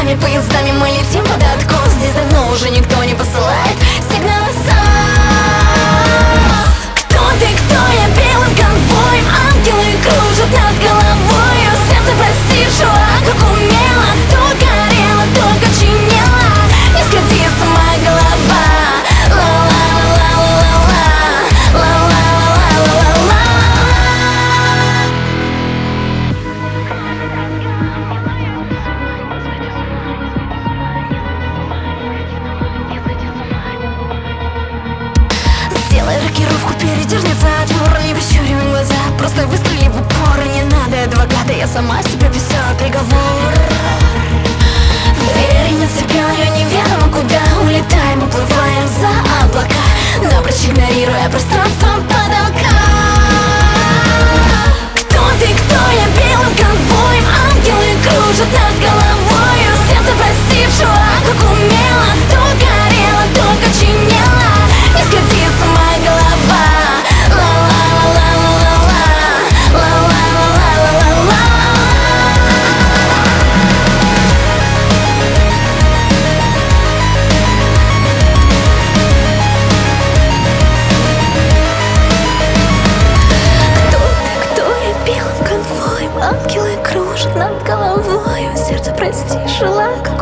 Какими поездами мы летим под откос? Здесь давно уже никто не посылает сигнал СОС. Кто ты, кто я? Белым конвоем ангелы кружат над головою. Сердце, прости, жила, как умела. То горела, только чинела. Не скрути, сама голова. Сделай рокировку, передерни затвор. Не прищуривай глаза, просто выстрели в упор. Не надо адвоката, я сама себе писала приговор. Двери нет, цепляю неведомо куда. Улетаем, уплываем за облака, напрочь игнорируя пространством потолка. Кто ты, кто я? Белым конвоем ангелы кружат над головою. Сердце, прости, жила, как умела. То горела, только чинела. Не скрути, сама голова. Ангелы кружат над головою. Сердце, прости, жила, как